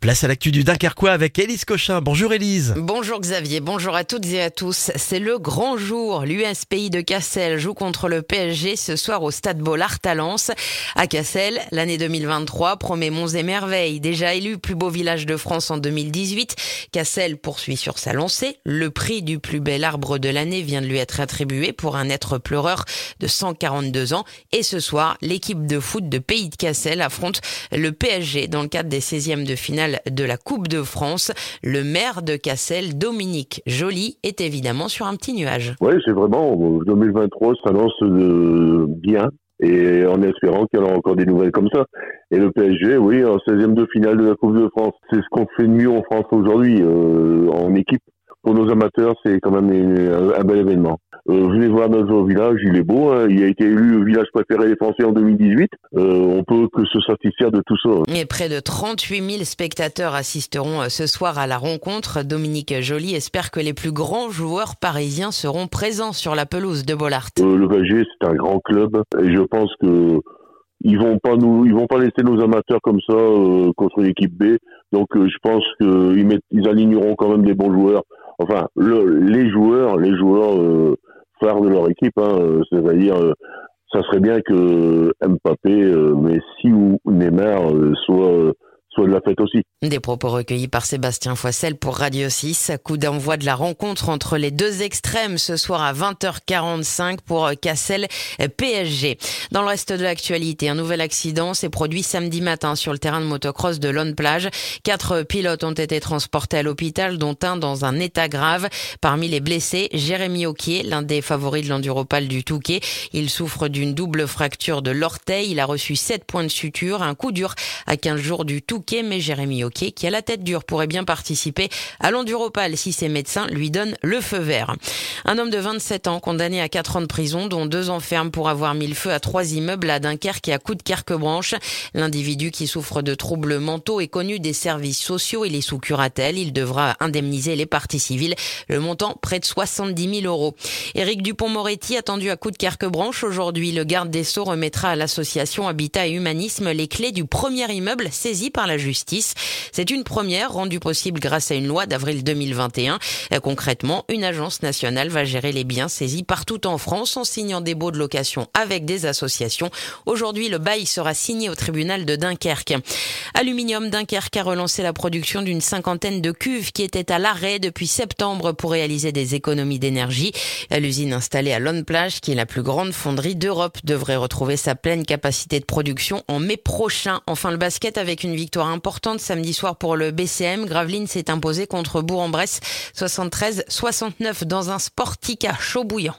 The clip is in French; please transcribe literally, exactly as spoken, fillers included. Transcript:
Place à l'actu du Dunkerquois avec Élise Cochin. Bonjour Élise. Bonjour Xavier, bonjour à toutes et à tous. C'est le grand jour. L'U S P I de Cassel joue contre le P S G ce soir au Stade Bollaert à Lens. À Cassel, l'année deux mille vingt-trois promet monts et merveilles. Déjà élu plus beau village de France en deux mille dix-huit, Cassel poursuit sur sa lancée. Le prix du plus bel arbre de l'année vient de lui être attribué pour un être pleureur de cent quarante-deux ans. Et ce soir, l'équipe de foot de Pays de Cassel affronte le P S G dans le cadre des seizièmes de finale de la Coupe de France. Le maire de Cassel, Dominique Joly, est évidemment sur un petit nuage. Oui, c'est vraiment, deux mille vingt-trois s'annonce euh, bien, et en espérant qu'il y aura encore des nouvelles comme ça. Et le P S G, oui, en seizième de finale de la Coupe de France, c'est ce qu'on fait de mieux en France aujourd'hui, euh, en équipe. Pour nos amateurs, c'est quand même un, un bel événement. Euh, venez voir notre village, il est beau, hein. Il a été élu village préféré des Français en deux mille dix-huit. Euh, on peut que se satisfaire de tout ça. Et près de trente-huit mille spectateurs assisteront ce soir à la rencontre. Dominique Joly espère que les plus grands joueurs parisiens seront présents sur la pelouse de Bollaert. Euh, le P S G, c'est un grand club, et je pense que ils vont pas nous, ils vont pas laisser nos amateurs comme ça euh, contre l'équipe B. Donc, euh, je pense qu'ils mettent, ils aligneront quand même des bons joueurs. Enfin, le, les joueurs, les joueurs euh, phares de leur équipe, hein, euh, c'est-à-dire, euh, ça serait bien que Mbappé, euh, Messi ou Neymar euh, soient, euh, soient de la fête aussi. Des propos recueillis par Sébastien Foissel pour Radio six. Coup d'envoi de la rencontre entre les deux extrêmes ce soir à vingt heures quarante-cinq pour Cassel P S G. Dans le reste de l'actualité, un nouvel accident s'est produit samedi matin sur le terrain de motocross de Lonne-Plage. Quatre pilotes ont été transportés à l'hôpital, dont un dans un état grave. Parmi les blessés, Jérémy Auquier, l'un des favoris de l'enduropale du Touquet. Il souffre d'une double fracture de l'orteil. Il a reçu sept points de suture, un coup dur à quinze jours du Touquet, mais Jérémy Auquier, qui a la tête dure, pourrait bien participer à l'enduropale si ses médecins lui donnent le feu vert. Un homme de vingt-sept ans condamné à quatre ans de prison, dont deux ans ferme pour avoir mis le feu à trois immeubles à Dunkerque et à Coudekerque-Branche. L'individu, qui souffre de troubles mentaux, est connu des services sociaux. Il est sous curatelle. Il devra indemniser les parties civiles. Le montant, près de soixante-dix mille euros. Éric Dupond-Moretti, attendu à Coudekerque-Branche aujourd'hui. Le garde des Sceaux remettra à l'association Habitat et Humanisme les clés du premier immeuble saisi par la justice. C'est une première rendue possible grâce à une loi d'avril deux mille vingt et un. Concrètement, une agence nationale va gérer les biens saisis partout en France en signant des baux de location avec des associations. Aujourd'hui, le bail sera signé au tribunal de Dunkerque. Aluminium Dunkerque a relancé la production d'une cinquantaine de cuves qui étaient à l'arrêt depuis septembre pour réaliser des économies d'énergie. L'usine installée à Lonne-Plage, qui est la plus grande fonderie d'Europe, devrait retrouver sa pleine capacité de production en mai prochain. Enfin, le basket avec une victoire importante samedi soir pour le B C M. Gravelines s'est imposé contre Bourg-en-Bresse soixante-treize soixante-neuf dans un Sportica chaud bouillant.